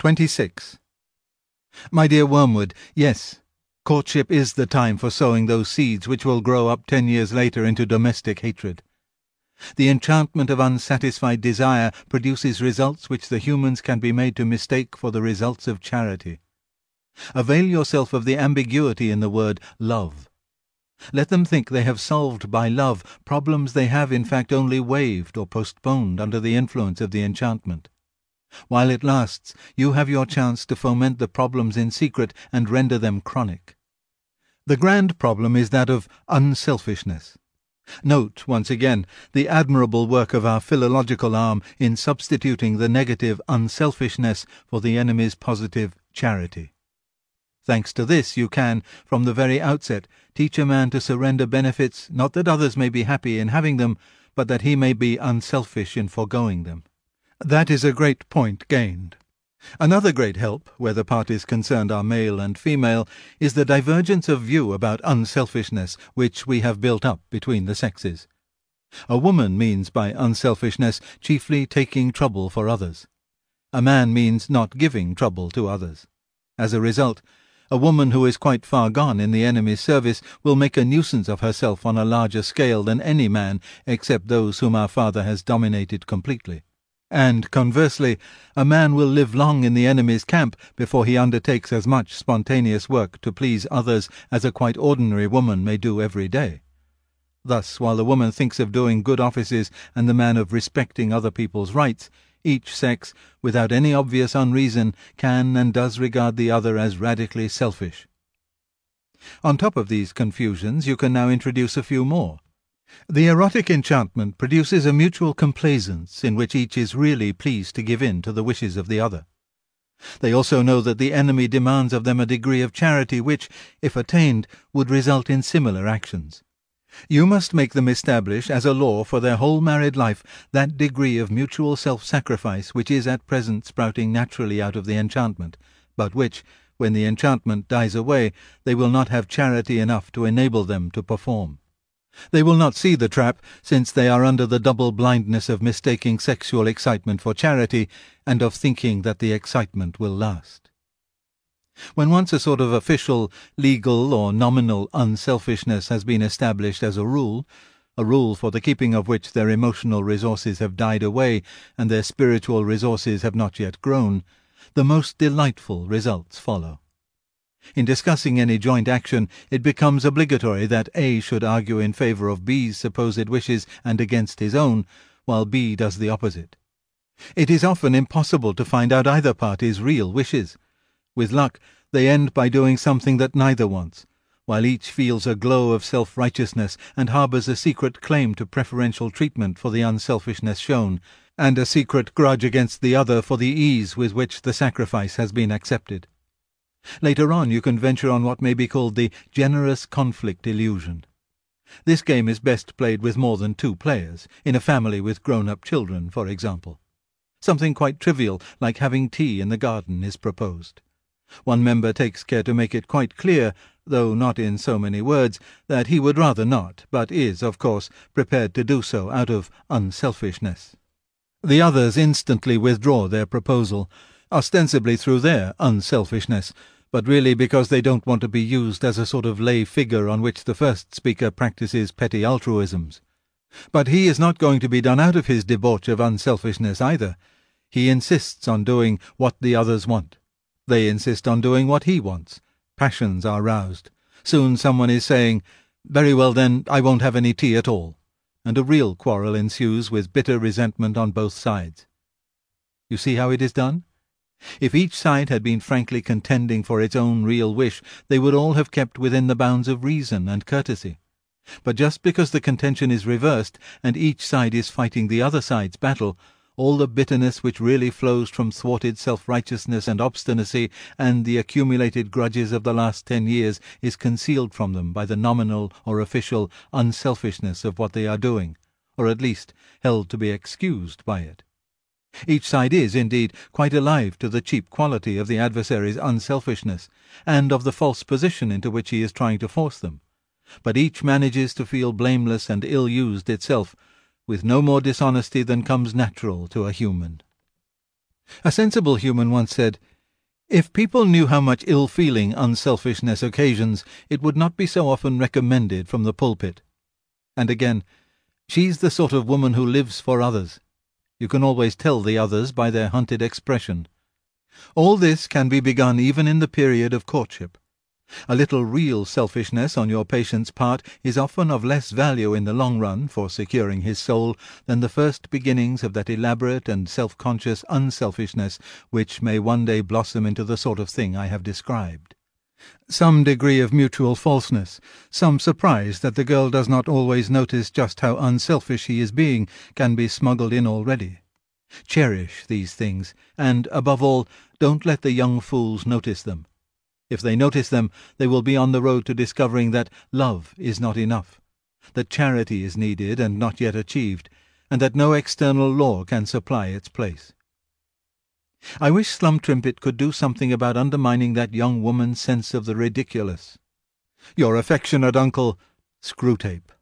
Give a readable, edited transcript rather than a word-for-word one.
26. My dear Wormwood, yes, courtship is the time for sowing those seeds which will grow up 10 years later into domestic hatred. The enchantment of unsatisfied desire produces results which the humans can be made to mistake for the results of charity. Avail yourself of the ambiguity in the word love. Let them think they have solved by love problems they have in fact only waived or postponed under the influence of the enchantment. While it lasts, you have your chance to foment the problems in secret and render them chronic. The grand problem is that of unselfishness. Note, once again, the admirable work of our philological arm in substituting the negative unselfishness for the enemy's positive charity. Thanks to this, you can, from the very outset, teach a man to surrender benefits, not that others may be happy in having them, but that he may be unselfish in foregoing them. That is a great point gained. Another great help, where the parties concerned are male and female, is the divergence of view about unselfishness which we have built up between the sexes. A woman means by unselfishness chiefly taking trouble for others. A man means not giving trouble to others. As a result, a woman who is quite far gone in the enemy's service will make a nuisance of herself on a larger scale than any man except those whom our father has dominated completely. And, conversely, a man will live long in the enemy's camp before he undertakes as much spontaneous work to please others as a quite ordinary woman may do every day. Thus, while the woman thinks of doing good offices and the man of respecting other people's rights, each sex, without any obvious unreason, can and does regard the other as radically selfish. On top of these confusions, you can now introduce a few more. The erotic enchantment produces a mutual complaisance in which each is really pleased to give in to the wishes of the other. They also know that the enemy demands of them a degree of charity which, if attained, would result in similar actions. You must make them establish as a law for their whole married life that degree of mutual self-sacrifice which is at present sprouting naturally out of the enchantment, but which, when the enchantment dies away, they will not have charity enough to enable them to perform. They will not see the trap, since they are under the double blindness of mistaking sexual excitement for charity, and of thinking that the excitement will last. When once a sort of official, legal, or nominal unselfishness has been established as a rule for the keeping of which their emotional resources have died away and their spiritual resources have not yet grown, the most delightful results follow. In discussing any joint action, it becomes obligatory that A should argue in favor of B's supposed wishes and against his own, while B does the opposite. It is often impossible to find out either party's real wishes. With luck, they end by doing something that neither wants, while each feels a glow of self-righteousness and harbours a secret claim to preferential treatment for the unselfishness shown, and a secret grudge against the other for the ease with which the sacrifice has been accepted. Later on you can venture on what may be called the generous conflict illusion. This game is best played with more than 2 players, in a family with grown-up children, for example. Something quite trivial, like having tea in the garden, is proposed. One member takes care to make it quite clear, though not in so many words, that he would rather not, but is, of course, prepared to do so out of unselfishness. The others instantly withdraw their proposal, ostensibly through their unselfishness, but really because they don't want to be used as a sort of lay figure on which the first speaker practices petty altruisms. But he is not going to be done out of his debauch of unselfishness either. He insists on doing what the others want. They insist on doing what he wants. Passions are roused. Soon someone is saying, "Very well then, I won't have any tea at all," and a real quarrel ensues with bitter resentment on both sides. You see how it is done? If each side had been frankly contending for its own real wish, they would all have kept within the bounds of reason and courtesy. But just because the contention is reversed, and each side is fighting the other side's battle, all the bitterness which really flows from thwarted self-righteousness and obstinacy and the accumulated grudges of the last 10 years is concealed from them by the nominal or official unselfishness of what they are doing, or at least held to be excused by it. Each side is, indeed, quite alive to the cheap quality of the adversary's unselfishness, and of the false position into which he is trying to force them. But each manages to feel blameless and ill-used itself, with no more dishonesty than comes natural to a human. A sensible human once said, "If people knew how much ill-feeling unselfishness occasions, it would not be so often recommended from the pulpit." And again, "She's the sort of woman who lives for others. You can always tell the others by their hunted expression." All this can be begun even in the period of courtship. A little real selfishness on your patient's part is often of less value in the long run for securing his soul than the first beginnings of that elaborate and self-conscious unselfishness which may one day blossom into the sort of thing I have described. Some degree of mutual falseness, some surprise that the girl does not always notice just how unselfish he is being, can be smuggled in already. Cherish these things, and, above all, don't let the young fools notice them. If they notice them, they will be on the road to discovering that love is not enough, that charity is needed and not yet achieved, and that no external law can supply its place. I wish Slumtrimpet could do something about undermining that young woman's sense of the ridiculous. Your affectionate uncle, Screwtape.